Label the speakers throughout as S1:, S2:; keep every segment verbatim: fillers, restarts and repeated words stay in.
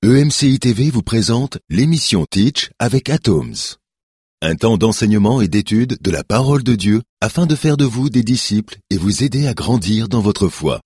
S1: E M C I T V vous présente l'émission Teach avec Atoms. Un temps d'enseignement et d'étude de la parole de Dieu afin de faire de vous des disciples et vous aider à grandir dans votre foi.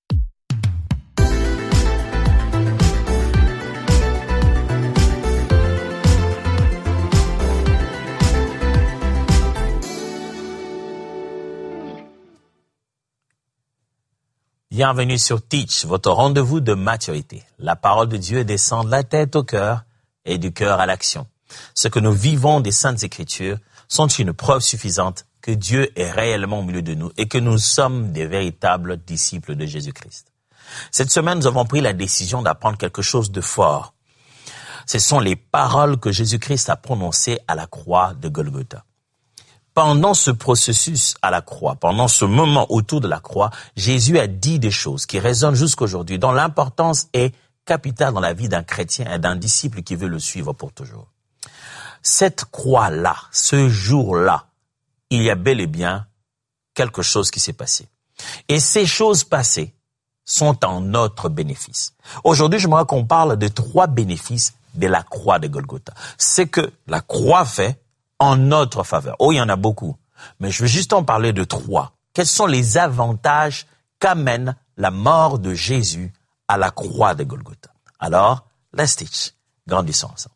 S2: Bienvenue sur Teach, votre rendez-vous de maturité. La parole de Dieu descend de la tête au cœur et du cœur à l'action. Ce que nous vivons des Saintes Écritures sont une preuve suffisante que Dieu est réellement au milieu de nous et que nous sommes des véritables disciples de Jésus-Christ. Cette semaine, nous avons pris la décision d'apprendre quelque chose de fort. Ce sont les paroles que Jésus-Christ a prononcées à la croix de Golgotha. Pendant ce processus à la croix, pendant ce moment autour de la croix, Jésus a dit des choses qui résonnent jusqu'aujourd'hui, dont l'importance est capitale dans la vie d'un chrétien et d'un disciple qui veut le suivre pour toujours. Cette croix-là, ce jour-là, il y a bel et bien quelque chose qui s'est passé. Et ces choses passées sont en notre bénéfice. Aujourd'hui, j'aimerais qu'on parle de trois bénéfices de la croix de Golgotha. C'est que la croix fait en notre faveur. Oh, il y en a beaucoup. Mais je veux juste en parler de trois. Quels sont les avantages qu'amène la mort de Jésus à la croix de Golgotha? Alors, let's teach. Grandissons ensemble.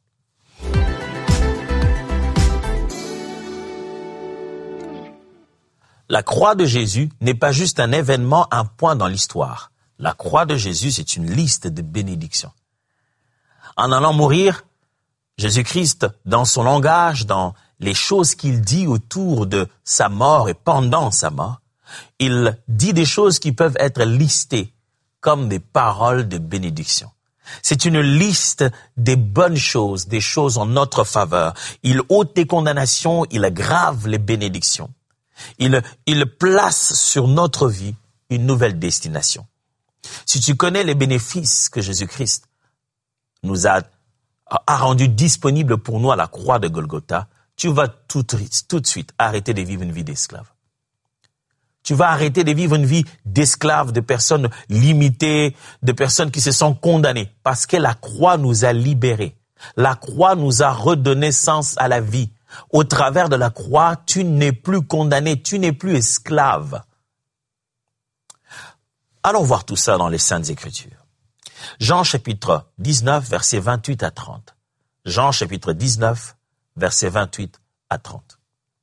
S2: La croix de Jésus n'est pas juste un événement, un point dans l'histoire. La croix de Jésus, c'est une liste de bénédictions. En allant mourir, Jésus-Christ, dans son langage, dans les choses qu'il dit autour de sa mort et pendant sa mort, il dit des choses qui peuvent être listées comme des paroles de bénédiction. C'est une liste des bonnes choses, des choses en notre faveur. Il ôte des condamnations, il aggrave les bénédictions. Il, il place sur notre vie une nouvelle destination. Si tu connais les bénéfices que Jésus-Christ nous a, a rendus disponibles pour nous à la croix de Golgotha, tu vas tout, tout de suite arrêter de vivre une vie d'esclave. Tu vas arrêter de vivre une vie d'esclave, de personnes limitées, de personnes qui se sont condamnées, parce que la croix nous a libérés. La croix nous a redonné sens à la vie. Au travers de la croix, tu n'es plus condamné, tu n'es plus esclave. Allons voir tout ça dans les Saintes Écritures. Jean chapitre dix-neuf, versets vingt-huit à trente. Jean chapitre dix-neuf, versets vingt-huit à trente.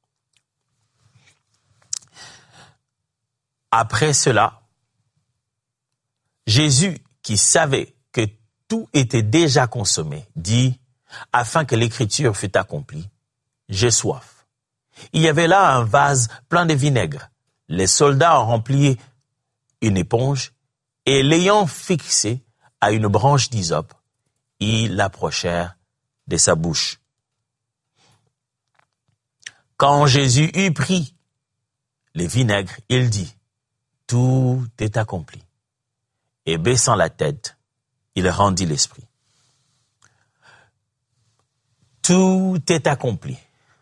S2: Après cela, Jésus, qui savait que tout était déjà consommé, dit, afin que l'écriture fût accomplie, j'ai soif. Il y avait là un vase plein de vinaigre. Les soldats ont rempli une éponge et l'ayant fixé à une branche d'hysope, ils l'approchèrent de sa bouche. Quand Jésus eut pris les vinaigres, il dit, « Tout est accompli. » Et baissant la tête, il rendit l'esprit. Tout est accompli.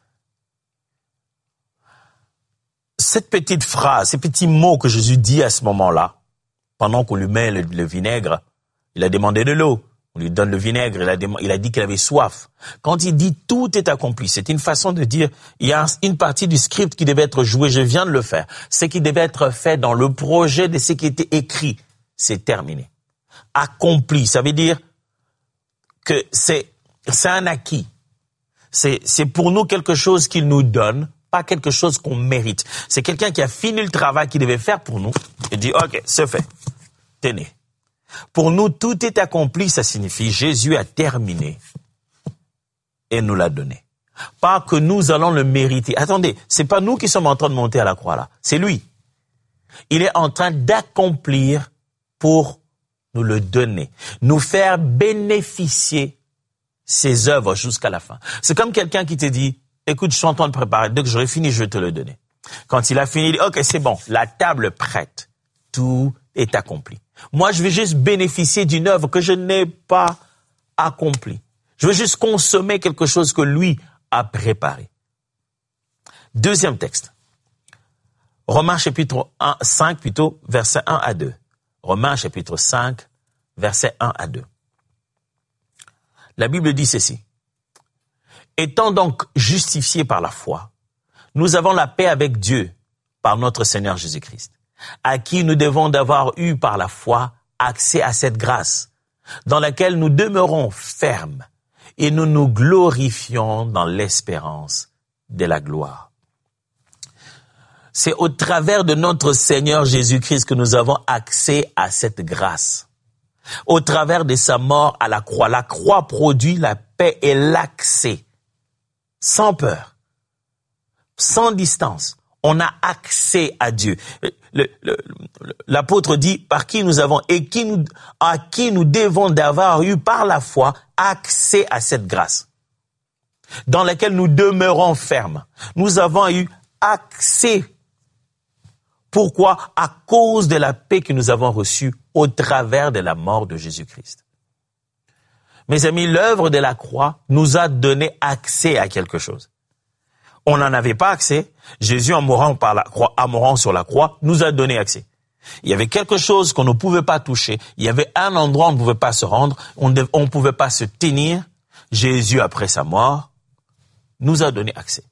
S2: Cette petite phrase, ces petits mots que Jésus dit à ce moment-là, pendant qu'on lui met le, le vinaigre, il a demandé de l'eau. On lui donne le vinaigre, il a, dem- il a dit qu'il avait soif. Quand il dit « tout est accompli », c'est une façon de dire, il y a une partie du script qui devait être jouée, je viens de le faire. Ce qui devait être fait dans le projet de ce qui était écrit, c'est terminé. Accompli, ça veut dire que c'est, c'est un acquis. C'est, c'est pour nous quelque chose qu'il nous donne, pas quelque chose qu'on mérite. C'est quelqu'un qui a fini le travail qu'il devait faire pour nous et dit « ok, c'est fait, tenez ». Pour nous, tout est accompli, ça signifie Jésus a terminé et nous l'a donné. Pas que nous allons le mériter. Attendez, c'est pas nous qui sommes en train de monter à la croix là, c'est lui. Il est en train d'accomplir pour nous le donner, nous faire bénéficier ses œuvres jusqu'à la fin. C'est comme quelqu'un qui te dit, écoute, je suis en train de préparer, dès que j'aurai fini, je vais te le donner. Quand il a fini, il dit, ok, c'est bon, la table est prête, tout est accompli. Moi, je vais juste bénéficier d'une œuvre que je n'ai pas accomplie. Je veux juste consommer quelque chose que lui a préparé. Deuxième texte. Romains chapitre un, cinq plutôt, versets un à deux. Romains chapitre cinq, versets un à deux. La Bible dit ceci. Étant donc justifiés par la foi, nous avons la paix avec Dieu par notre Seigneur Jésus-Christ, à qui nous devons d'avoir eu par la foi accès à cette grâce, dans laquelle nous demeurons fermes et nous nous glorifions dans l'espérance de la gloire. C'est au travers de notre Seigneur Jésus-Christ que nous avons accès à cette grâce. Au travers de sa mort à la croix. La croix produit la paix et l'accès. Sans peur. Sans distance. On a accès à Dieu. Le, le, l'apôtre dit par qui nous avons et qui nous, à qui nous devons d'avoir eu par la foi accès à cette grâce. Dans laquelle nous demeurons fermes. Nous avons eu accès. Pourquoi? À cause de la paix que nous avons reçue au travers de la mort de Jésus-Christ. Mes amis, l'œuvre de la croix nous a donné accès à quelque chose. On n'en avait pas accès. Jésus, en mourant par la croix, en mourant sur la croix, nous a donné accès. Il y avait quelque chose qu'on ne pouvait pas toucher. Il y avait un endroit où on ne pouvait pas se rendre. On ne pouvait pas se tenir. Jésus, après sa mort, nous a donné accès.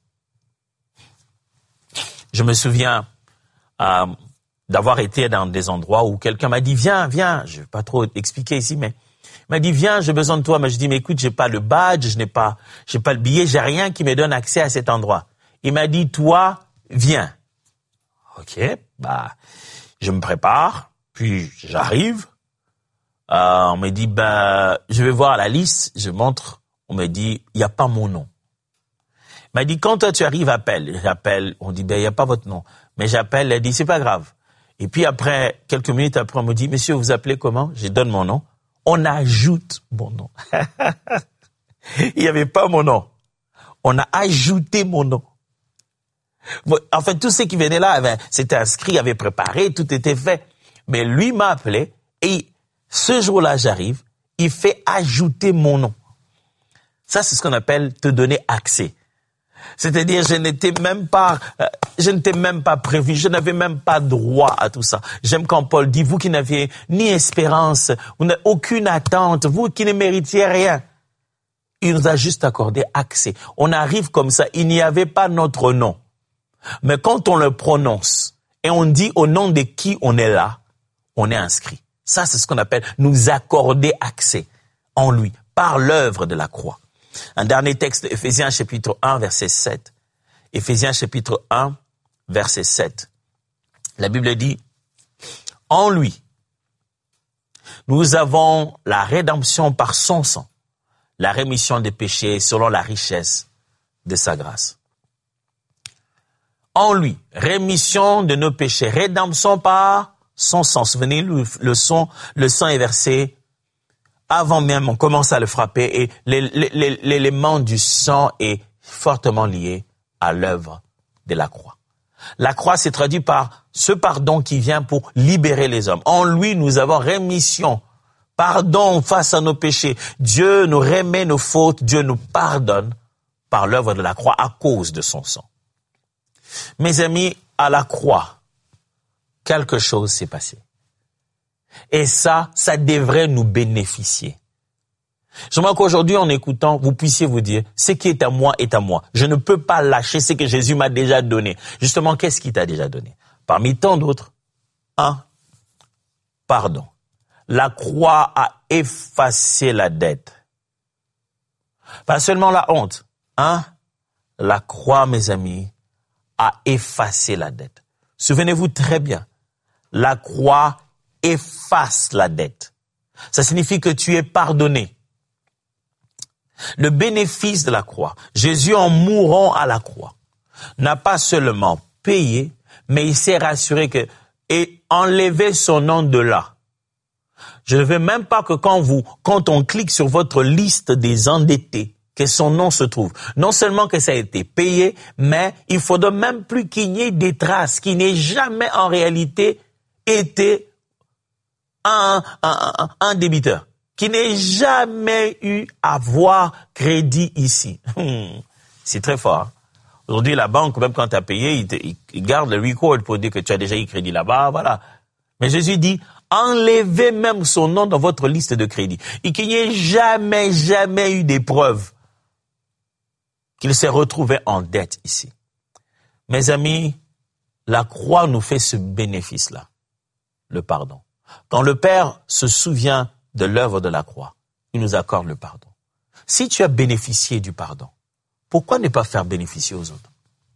S2: Je me souviens euh, d'avoir été dans des endroits où quelqu'un m'a dit, viens, viens. Je ne vais pas trop expliquer ici, mais il m'a dit, viens, j'ai besoin de toi. Mais je dis, mais écoute, j'ai pas le badge, je n'ai pas, j'ai pas le billet, j'ai rien qui me donne accès à cet endroit. Il m'a dit, toi, viens. Ok, bah, je me prépare, puis j'arrive. Euh, on me dit, ben, je vais voir la liste, je montre. On me dit, il n'y a pas mon nom. Il m'a dit, quand toi tu arrives, appelle. J'appelle, on dit, ben, il n'y a pas votre nom. Mais j'appelle, elle dit, c'est pas grave. Et puis après, quelques minutes après, on me dit, monsieur, vous appelez comment? Je donne mon nom. On ajoute mon nom. Il n'y avait pas mon nom. On a ajouté mon nom. En fait, tout ce qui venait là, c'était inscrit, avait préparé, tout était fait. Mais lui m'a appelé et ce jour-là, j'arrive, il fait ajouter mon nom. Ça, c'est ce qu'on appelle te donner accès. C'est-à-dire, je n'étais même pas, euh, je n'étais même pas prévu, je n'avais même pas droit à tout ça. J'aime quand Paul dit, vous qui n'aviez ni espérance, vous n'avez aucune attente, vous qui ne méritiez rien. Il nous a juste accordé accès. On arrive comme ça, il n'y avait pas notre nom. Mais quand on le prononce et on dit au nom de qui on est là, on est inscrit. Ça, c'est ce qu'on appelle nous accorder accès en lui, par l'œuvre de la croix. Un dernier texte, Éphésiens chapitre un, verset sept. Éphésiens chapitre un, verset sept. La Bible dit, en lui, nous avons la rédemption par son sang, la rémission des péchés selon la richesse de sa grâce. En lui, rémission de nos péchés, rédemption par son sang. Souvenez-vous, le sang, le sang est versé avant même, on commence à le frapper et l'élément du sang est fortement lié à l'œuvre de la croix. La croix s'est traduite par ce pardon qui vient pour libérer les hommes. En lui, nous avons rémission, pardon face à nos péchés. Dieu nous remet nos fautes, Dieu nous pardonne par l'œuvre de la croix à cause de son sang. Mes amis, à la croix, quelque chose s'est passé. Et ça, ça devrait nous bénéficier. J'aimerais qu'aujourd'hui, en écoutant, vous puissiez vous dire, ce qui est à moi est à moi. Je ne peux pas lâcher ce que Jésus m'a déjà donné. Justement, qu'est-ce qu'il t'a déjà donné? Parmi tant d'autres, un, pardon. La croix a effacé la dette. Pas seulement la honte. Un, la croix, mes amis, a effacé la dette. Souvenez-vous très bien, la croix efface la dette. Ça signifie que tu es pardonné. Le bénéfice de la croix, Jésus en mourant à la croix, n'a pas seulement payé, mais il s'est rassuré que, et enlevé son nom de là. Je ne veux même pas que quand vous, quand on clique sur votre liste des endettés, que son nom se trouve. Non seulement que ça a été payé, mais il ne faudra même plus qu'il y ait des traces, qu'il n'ait jamais en réalité été Un, un, un, un débiteur qui n'ait jamais eu à voir crédit ici. C'est très fort. Aujourd'hui, la banque, même quand tu as payé, il, te, il garde le record pour dire que tu as déjà eu crédit là-bas, voilà. Mais Jésus dit, Enlevez même son nom dans votre liste de crédit. Et qu'il n'y ait jamais, jamais eu d'épreuve qu'il s'est retrouvé en dette ici. Mes amis, la croix nous fait ce bénéfice-là, le pardon. Quand le Père se souvient de l'œuvre de la croix, il nous accorde le pardon. Si tu as bénéficié du pardon, pourquoi ne pas faire bénéficier aux autres?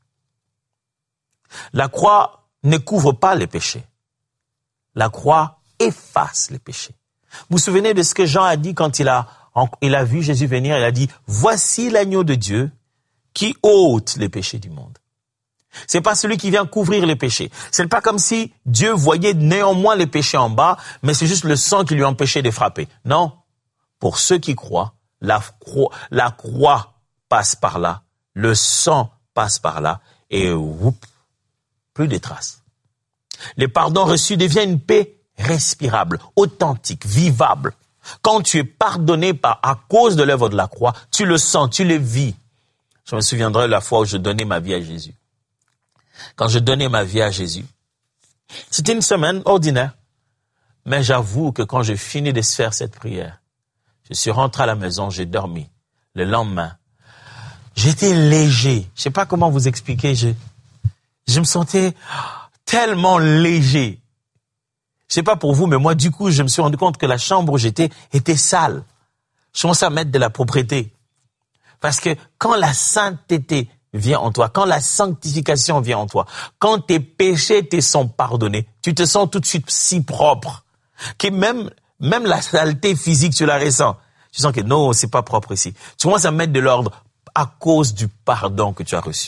S2: La croix ne couvre pas les péchés. La croix efface les péchés. Vous vous souvenez de ce que Jean a dit quand il a, il a vu Jésus venir? Il a dit, voici l'agneau de Dieu qui ôte les péchés du monde. C'est pas celui qui vient couvrir les péchés. C'est pas comme si Dieu voyait néanmoins les péchés en bas, mais c'est juste le sang qui lui empêchait de frapper. Non. Pour ceux qui croient, la croix, la croix passe par là, le sang passe par là, et whoop, plus de traces. Le pardon reçu devient une paix respirable, authentique, vivable. Quand tu es pardonné par, à cause de l'œuvre de la croix, tu le sens, tu le vis. Je me souviendrai la fois où je donnais ma vie à Jésus. Quand je donnais ma vie à Jésus, c'était une semaine ordinaire. Mais j'avoue que quand j'ai fini de faire cette prière, je suis rentré à la maison, j'ai dormi. Le lendemain, j'étais léger. Je sais pas comment vous expliquer. Je, je me sentais tellement léger. Je sais pas pour vous, mais moi, du coup, je me suis rendu compte que la chambre où j'étais était sale. Je commençais à mettre de la propreté. Parce que quand la sainteté vient en toi, quand la sanctification vient en toi, quand tes péchés te sont pardonnés, tu te sens tout de suite si propre que même, même la saleté physique, tu la ressens. Tu sens que non, c'est pas propre ici. Tu commences à mettre de l'ordre à cause du pardon que tu as reçu.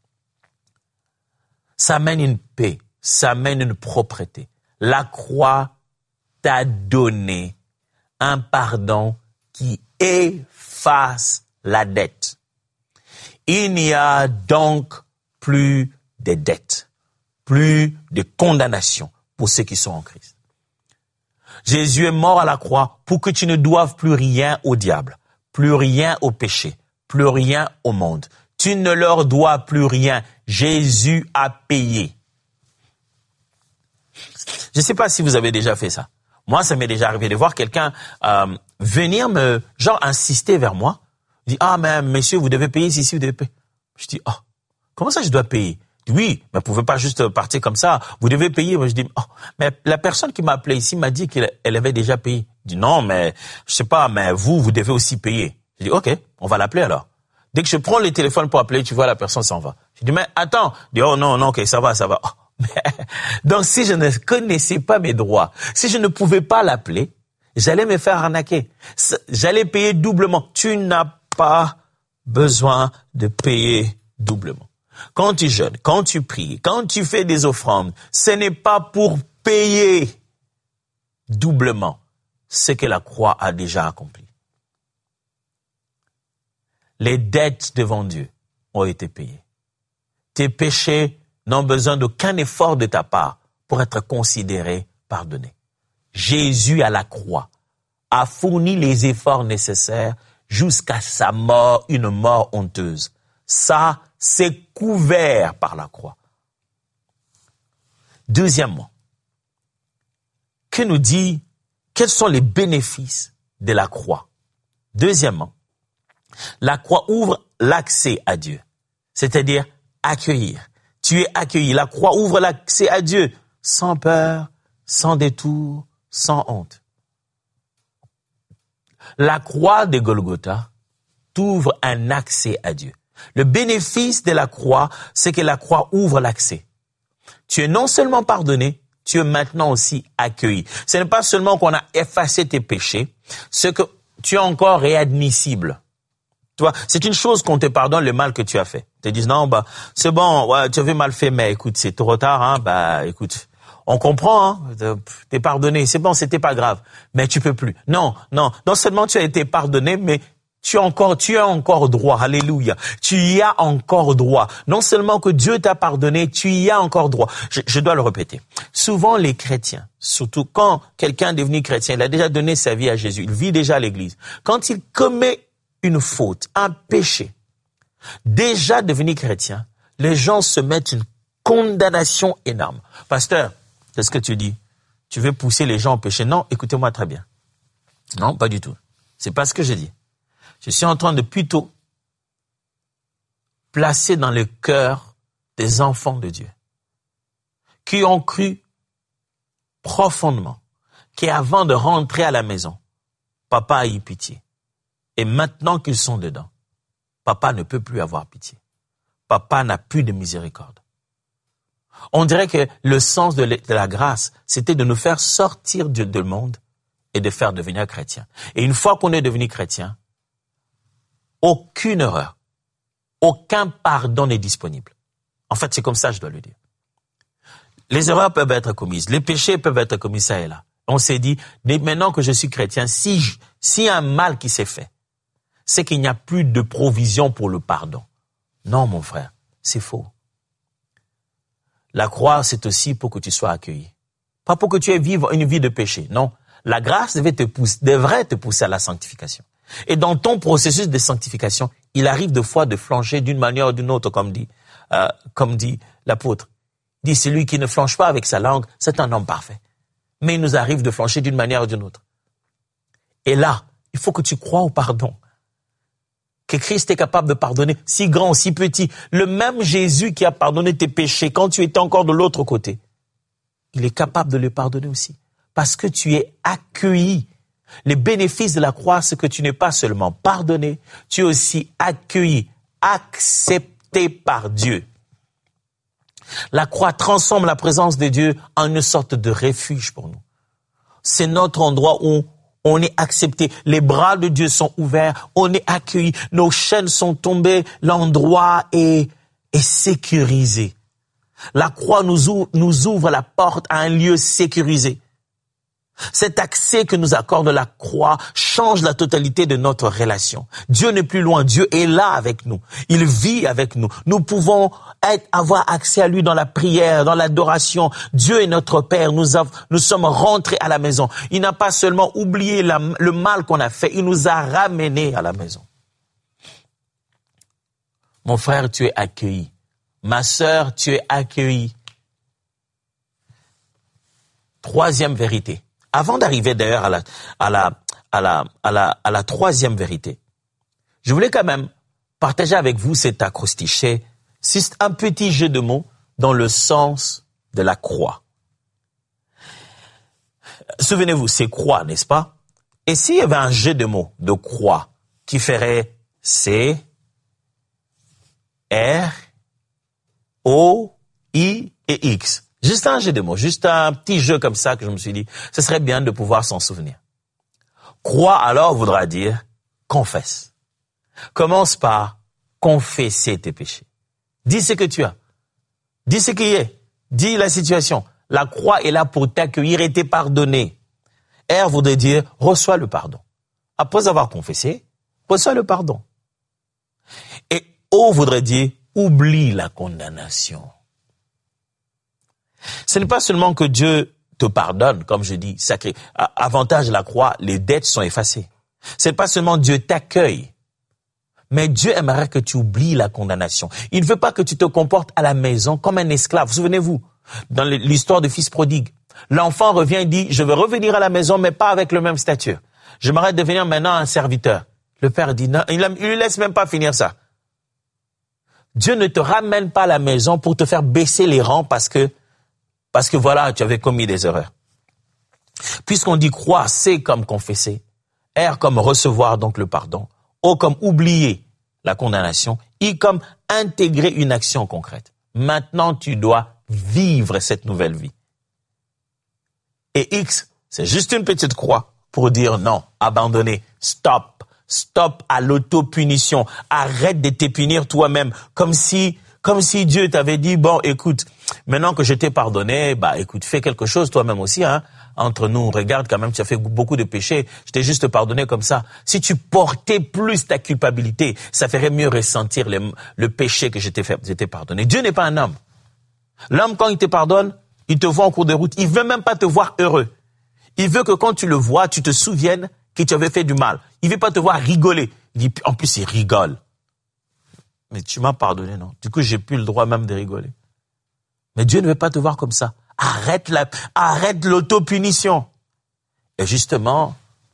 S2: Ça amène une paix, ça amène une propreté. La croix t'a donné un pardon qui efface la dette. Il n'y a donc plus de dettes, plus de condamnation pour ceux qui sont en Christ. Jésus est mort à la croix pour que tu ne doives plus rien au diable, plus rien au péché, plus rien au monde. Tu ne leur dois plus rien. Jésus a payé. Je ne sais pas si vous avez déjà fait ça. Moi, ça m'est déjà arrivé de voir quelqu'un euh, venir me, genre, insister vers moi. Il dit, ah, mais monsieur, vous devez payer ici, vous devez payer. Je dis, ah, oh, comment ça je dois payer? Il dit, oui, mais vous ne pouvez pas juste partir comme ça. Vous devez payer. Moi, je dis, oh, mais la personne qui m'a appelé ici m'a dit qu'elle avait déjà payé. Il dit, non, mais je sais pas, mais vous, vous devez aussi payer. Je dis, ok, on va l'appeler alors. Dès que je prends le téléphone pour appeler, tu vois, la personne s'en va. Je dis, mais attends. Il dit, oh non, non, ok, ça va, ça va. Oh. Donc, si je ne connaissais pas mes droits, si je ne pouvais pas l'appeler, j'allais me faire arnaquer. J'allais payer doublement. Tu n'as pas besoin de payer doublement. Quand tu jeûnes, quand tu pries, quand tu fais des offrandes, ce n'est pas pour payer doublement ce que la croix a déjà accompli. Les dettes devant Dieu ont été payées. Tes péchés n'ont besoin d'aucun effort de ta part pour être considérés pardonnés. Jésus à la croix a fourni les efforts nécessaires jusqu'à sa mort, une mort honteuse. Ça, c'est couvert par la croix. Deuxièmement, que nous dit, quels sont les bénéfices de la croix? Deuxièmement, la croix ouvre l'accès à Dieu, c'est-à-dire accueillir. Tu es accueilli. La croix ouvre l'accès à Dieu sans peur, sans détour, sans honte. La croix de Golgotha t'ouvre un accès à Dieu. Le bénéfice de la croix, c'est que la croix ouvre l'accès. Tu es non seulement pardonné, tu es maintenant aussi accueilli. Ce n'est pas seulement qu'on a effacé tes péchés, c'est que tu es encore réadmissible. Tu vois, c'est une chose qu'on te pardonne le mal que tu as fait. Ils te disent, non, bah, c'est bon, ouais, tu avais mal fait, mais écoute, c'est trop tard, hein, bah, écoute, on comprend, hein, t'es pardonné, c'est bon, c'était pas grave, mais tu peux plus. Non, non, non seulement tu as été pardonné, mais tu as encore, tu as encore droit, alléluia. Tu y as encore droit. Non seulement que Dieu t'a pardonné, tu y as encore droit. Je, je dois le répéter. Souvent, les chrétiens, surtout quand quelqu'un est devenu chrétien, il a déjà donné sa vie à Jésus, il vit déjà à l'église. Quand il commet une faute, un péché, déjà devenu chrétien, les gens se mettent une condamnation énorme. Pasteur, qu'est-ce que tu dis? tu veux pousser les gens au péché. Non, écoutez-moi très bien. Non, pas du tout. C'est pas ce que je dis. Je suis en train de plutôt placer dans le cœur des enfants de Dieu qui ont cru profondément qu'avant de rentrer à la maison, papa a eu pitié. Et maintenant qu'ils sont dedans, papa ne peut plus avoir pitié. Papa n'a plus de miséricorde. On dirait que le sens de la grâce, c'était de nous faire sortir du monde et de faire devenir chrétiens. Et une fois qu'on est devenu chrétien, aucune erreur, aucun pardon n'est disponible. En fait, c'est comme ça que je dois le dire. Les erreurs peuvent être commises, les péchés peuvent être commis ça et là. On s'est dit, maintenant que je suis chrétien, si je, s'il y a un mal qui s'est fait, c'est qu'il n'y a plus de provision pour le pardon. Non, mon frère, c'est faux. La croix, c'est aussi pour que tu sois accueilli. Pas pour que tu aies vivre une vie de péché. Non, la grâce devait te pousser, devrait te pousser à la sanctification. Et dans ton processus de sanctification, il arrive de fois de flancher d'une manière ou d'une autre, comme dit, euh, comme dit l'apôtre. Il dit, celui qui ne flanche pas avec sa langue, c'est un homme parfait. Mais il nous arrive de flancher d'une manière ou d'une autre. Et là, il faut que tu crois au pardon. Que Christ est capable de pardonner, si grand, si petit. Le même Jésus qui a pardonné tes péchés quand tu étais encore de l'autre côté, il est capable de les pardonner aussi. Parce que tu es accueilli. Les bénéfices de la croix, c'est que tu n'es pas seulement pardonné, tu es aussi accueilli, accepté par Dieu. La croix transforme la présence de Dieu en une sorte de refuge pour nous. C'est notre endroit où on est accepté. Les bras de Dieu sont ouverts, on est accueilli, nos chaînes sont tombées, l'endroit est, est sécurisé. La croix nous ouvre, nous ouvre la porte à un lieu sécurisé. Cet accès que nous accorde la croix change la totalité de notre relation. Dieu n'est plus loin, Dieu est là avec nous. Il vit avec nous. Nous pouvons être, avoir accès à lui dans la prière, dans l'adoration. Dieu est notre Père. Nous, avons, nous sommes rentrés à la maison. Il n'a pas seulement oublié la, le mal qu'on a fait, il nous a ramenés à la maison. Mon frère, tu es accueilli. Ma sœur, tu es accueillie. Troisième vérité. Avant d'arriver d'ailleurs à la, à la, à la, à la, à la troisième vérité, je voulais quand même partager avec vous cet acrostiche. C'est un petit jeu de mots dans le sens de la croix. Souvenez-vous, c'est croix, n'est-ce pas? Et s'il y avait un jeu de mots de croix qui ferait C, R, O, I et X. Juste un jeu de mots, juste un petit jeu comme ça que je me suis dit, ce serait bien de pouvoir s'en souvenir. Croix alors voudra dire confesse. Commence par confesser tes péchés. Dis ce que tu as. Dis ce qui est. Dis la situation. La croix est là pour t'accueillir et te pardonner. R voudrait dire reçois le pardon. Après avoir confessé, reçois le pardon. Et O voudrait dire oublie la condamnation. Ce n'est pas seulement que Dieu te pardonne, comme je dis, sacré. Avantage de la croix, les dettes sont effacées. Ce n'est pas seulement Dieu t'accueille, mais Dieu aimerait que tu oublies la condamnation. Il ne veut pas que tu te comportes à la maison comme un esclave. Souvenez-vous, dans l'histoire du fils prodigue, l'enfant revient et dit, je veux revenir à la maison, mais pas avec le même statut. J'aimerais devenir maintenant un serviteur. Le père dit, non, il ne lui laisse même pas finir ça. Dieu ne te ramène pas à la maison pour te faire baisser les rangs parce que Parce que voilà, tu avais commis des erreurs. Puisqu'on dit croire, c'est comme confesser. R comme recevoir donc le pardon. O comme oublier la condamnation. I comme intégrer une action concrète. Maintenant, tu dois vivre cette nouvelle vie. Et X, c'est juste une petite croix pour dire non, abandonner, stop, stop à l'autopunition. Arrête de te punir toi-même comme si... Comme si Dieu t'avait dit, bon, écoute, maintenant que je t'ai pardonné, bah, écoute, fais quelque chose toi-même aussi, hein. Entre nous, regarde quand même, tu as fait beaucoup de péchés, je t'ai juste pardonné comme ça. Si tu portais plus ta culpabilité, ça ferait mieux ressentir le, le péché que je t'ai fait, je t'ai pardonné. Dieu n'est pas un homme. L'homme, quand il te pardonne, il te voit en cours de route, il veut même pas te voir heureux. Il veut que quand tu le vois, tu te souviennes que tu avais fait du mal. Il veut pas te voir rigoler. Il dit, en plus, il rigole. Mais tu m'as pardonné, non? Du coup, j'ai plus le droit même de rigoler. Mais Dieu ne veut pas te voir comme ça. Arrête la, arrête l'autopunition. Et justement,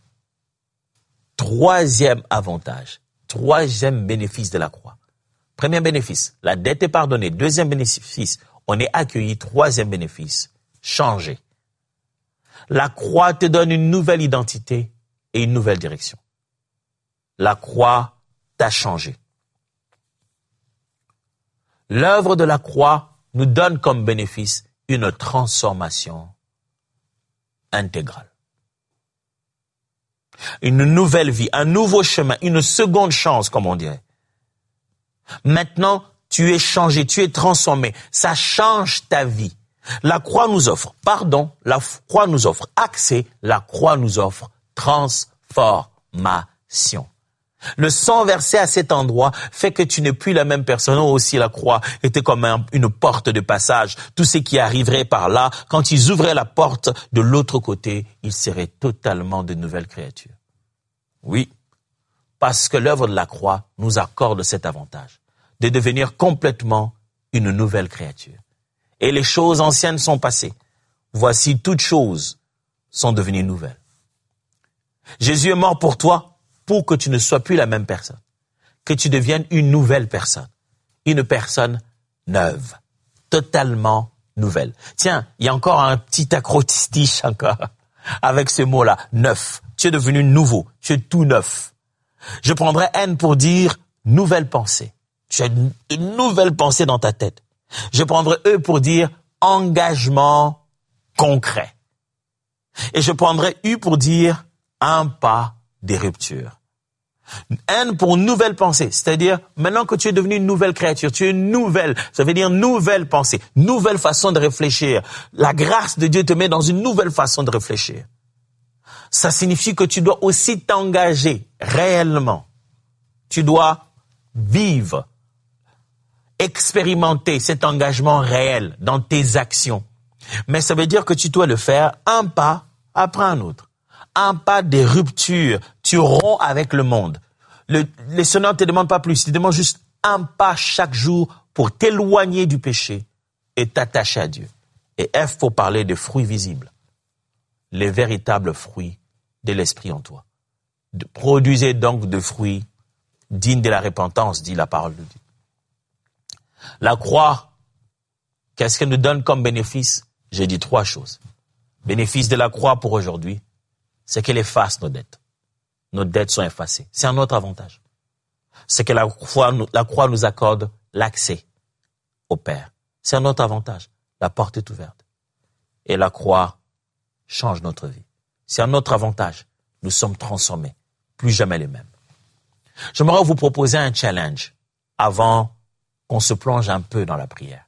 S2: troisième avantage, troisième bénéfice de la croix. Premier bénéfice, la dette est pardonnée. Deuxième bénéfice, on est accueilli. Troisième bénéfice, changer. La croix te donne une nouvelle identité et une nouvelle direction. La croix t'a changé. L'œuvre de la croix nous donne comme bénéfice une transformation intégrale. Une nouvelle vie, un nouveau chemin, une seconde chance, comme on dirait. Maintenant, tu es changé, tu es transformé. Ça change ta vie. La croix nous offre pardon, la croix nous offre accès, la croix nous offre transformation. Le sang versé à cet endroit fait que tu n'es plus la même personne. Aussi, la croix était comme un, une porte de passage. Tout ce qui arriverait par là, quand ils ouvraient la porte de l'autre côté, ils seraient totalement de nouvelles créatures. Oui, parce que l'œuvre de la croix nous accorde cet avantage de devenir complètement une nouvelle créature. Et les choses anciennes sont passées. Voici, toutes choses sont devenues nouvelles. Jésus est mort pour toi, pour que tu ne sois plus la même personne, que tu deviennes une nouvelle personne, une personne neuve, totalement nouvelle. Tiens, il y a encore un petit acrostiche encore avec ce mot-là, neuf. Tu es devenu nouveau, tu es tout neuf. Je prendrais N pour dire nouvelle pensée. Tu as une nouvelle pensée dans ta tête. Je prendrais E pour dire engagement concret. Et je prendrais U pour dire un pas des ruptures. N pour nouvelle pensée, c'est-à-dire maintenant que tu es devenu une nouvelle créature, tu es une nouvelle, ça veut dire nouvelle pensée, nouvelle façon de réfléchir. La grâce de Dieu te met dans une nouvelle façon de réfléchir. Ça signifie que tu dois aussi t'engager réellement. Tu dois vivre, expérimenter cet engagement réel dans tes actions. Mais ça veut dire que tu dois le faire un pas après un autre. Un pas des ruptures. Tu romps avec le monde. Le, le Seigneur ne te demande pas plus. Il te demande juste un pas chaque jour pour t'éloigner du péché et t'attacher à Dieu. Et F pour parler de fruits visibles. Les véritables fruits de l'esprit en toi. De, produisez donc de fruits dignes de la repentance, dit la parole de Dieu. La croix, qu'est-ce qu'elle nous donne comme bénéfice? J'ai dit trois choses. Bénéfice de la croix pour aujourd'hui, c'est qu'elle efface nos dettes. Nos dettes sont effacées. C'est un autre avantage. C'est que la croix, la croix nous accorde l'accès au Père. C'est un autre avantage. La porte est ouverte. Et la croix change notre vie. C'est un autre avantage. Nous sommes transformés. Plus jamais les mêmes. J'aimerais vous proposer un challenge avant qu'on se plonge un peu dans la prière.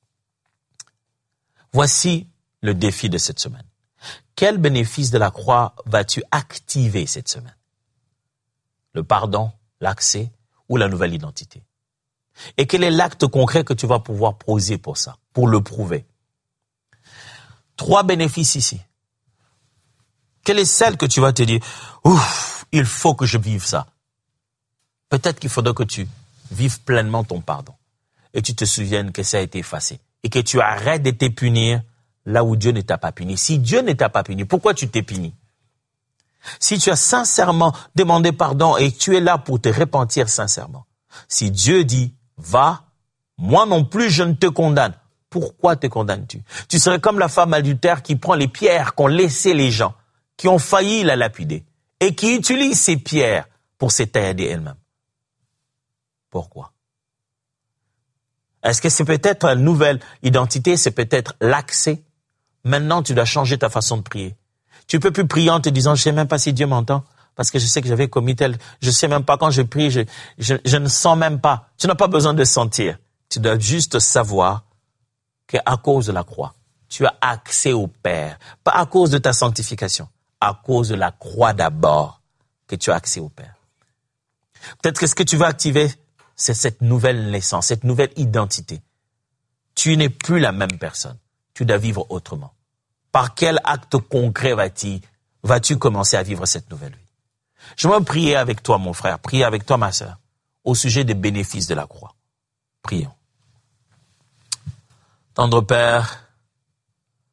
S2: Voici le défi de cette semaine. Quel bénéfice de la croix vas-tu activer cette semaine? Le pardon, l'accès ou la nouvelle identité? Et quel est l'acte concret que tu vas pouvoir poser pour ça, pour le prouver? Trois bénéfices ici. Quelle est celle que tu vas te dire, ouf, il faut que je vive ça? Peut-être qu'il faudra que tu vives pleinement ton pardon et tu te souviennes que ça a été effacé et que tu arrêtes de te punir là où Dieu ne t'a pas puni. Si Dieu ne t'a pas puni, pourquoi tu t'es puni? Si tu as sincèrement demandé pardon et tu es là pour te repentir sincèrement, si Dieu dit, va, moi non plus je ne te condamne, pourquoi te condamnes-tu? Tu serais comme la femme adultère qui prend les pierres qu'ont laissées les gens, qui ont failli la lapider, et qui utilise ces pierres pour s'étayer elle-même. Pourquoi? Est-ce que c'est peut-être une nouvelle identité, c'est peut-être l'accès? Maintenant, tu dois changer ta façon de prier. Tu peux plus prier en te disant, je sais même pas si Dieu m'entend, parce que je sais que j'avais commis tel, je sais même pas quand je prie, je, je, je ne sens même pas. Tu n'as pas besoin de sentir. Tu dois juste savoir qu'à cause de la croix, tu as accès au Père. Pas à cause de ta sanctification, à cause de la croix d'abord que tu as accès au Père. Peut-être que ce que tu vas activer, c'est cette nouvelle naissance, cette nouvelle identité. Tu n'es plus la même personne. Tu dois vivre autrement. Par quel acte concret vas-tu, vas-tu commencer à vivre cette nouvelle vie? Je vais prier avec toi, mon frère, prier avec toi, ma sœur, au sujet des bénéfices de la croix. Prions. Tendre Père,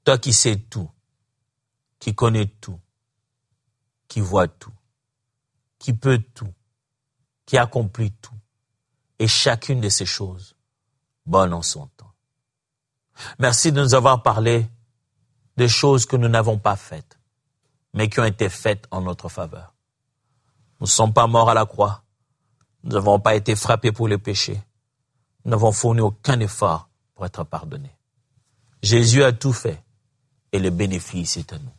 S2: Toi qui sais tout, qui connais tout, qui vois tout, qui peut tout, qui accomplit tout, et chacune de ces choses, bonne en son temps. Merci de nous avoir parlé des choses que nous n'avons pas faites, mais qui ont été faites en notre faveur. Nous ne sommes pas morts à la croix. Nous n'avons pas été frappés pour les péchés. Nous n'avons fourni aucun effort pour être pardonnés. Jésus a tout fait et le bénéfice est à nous.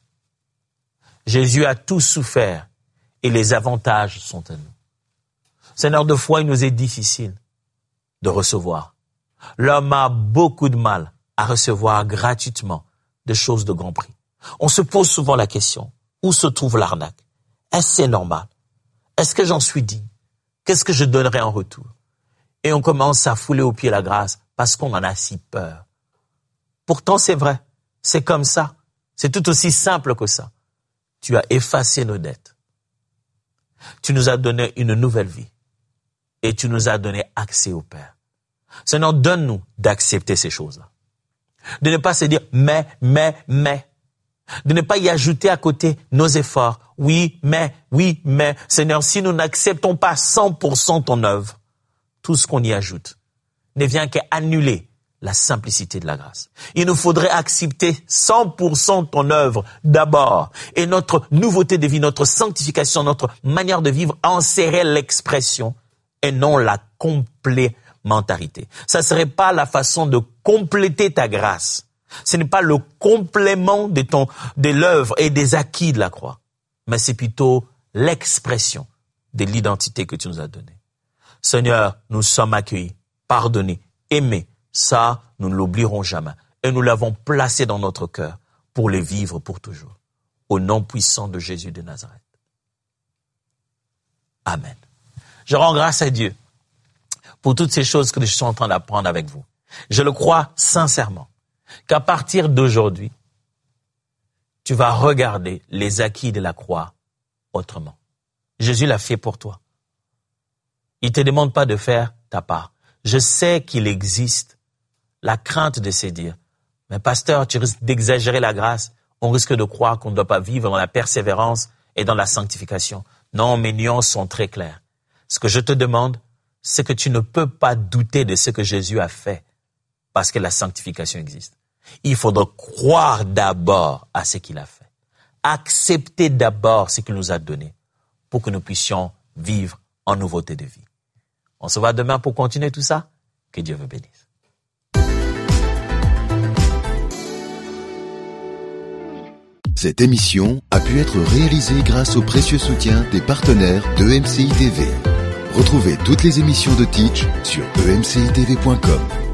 S2: Jésus a tout souffert et les avantages sont à nous. Seigneur, de fois, il nous est difficile de recevoir. L'homme a beaucoup de mal à recevoir gratuitement des choses de grand prix. On se pose souvent la question, où se trouve l'arnaque? Est-ce que c'est normal? Est-ce que j'en suis digne? Qu'est-ce que je donnerai en retour? Et on commence à fouler aux pieds la grâce parce qu'on en a si peur. Pourtant, c'est vrai. C'est comme ça. C'est tout aussi simple que ça. Tu as effacé nos dettes. Tu nous as donné une nouvelle vie. Et tu nous as donné accès au Père. Seigneur, donne-nous d'accepter ces choses-là. De ne pas se dire mais, mais, mais. De ne pas y ajouter à côté nos efforts. Oui, mais, oui, mais. Seigneur, si nous n'acceptons pas cent pour cent ton œuvre, tout ce qu'on y ajoute ne vient qu'annuler la simplicité de la grâce. Il nous faudrait accepter cent pour cent ton œuvre d'abord. Et notre nouveauté de vie, notre sanctification, notre manière de vivre en serait l'expression et non la complémentarité. Ça serait pas la façon de compléter ta grâce. Ce n'est pas le complément de ton, de l'œuvre et des acquis de la croix. Mais c'est plutôt l'expression de l'identité que tu nous as donnée. Seigneur, nous sommes accueillis, pardonnés, aimés. Ça, nous ne l'oublierons jamais. Et nous l'avons placé dans notre cœur pour les vivre pour toujours. Au nom puissant de Jésus de Nazareth. Amen. Je rends grâce à Dieu pour toutes ces choses que je suis en train d'apprendre avec vous. Je le crois sincèrement qu'à partir d'aujourd'hui, tu vas regarder les acquis de la croix autrement. Jésus l'a fait pour toi. Il ne te demande pas de faire ta part. Je sais qu'il existe la crainte de se dire, mais pasteur, tu risques d'exagérer la grâce. On risque de croire qu'on ne doit pas vivre dans la persévérance et dans la sanctification. Non, mes nuances sont très claires. Ce que je te demande, c'est que tu ne peux pas douter de ce que Jésus a fait parce que la sanctification existe. Il faudra croire d'abord à ce qu'il a fait. Accepter d'abord ce qu'il nous a donné pour que nous puissions vivre en nouveauté de vie. On se voit demain pour continuer tout ça. Que Dieu vous bénisse.
S1: Cette émission a pu être réalisée grâce au précieux soutien des partenaires de E M C I T V. Retrouvez toutes les émissions de Teach sur e m c i t v point com.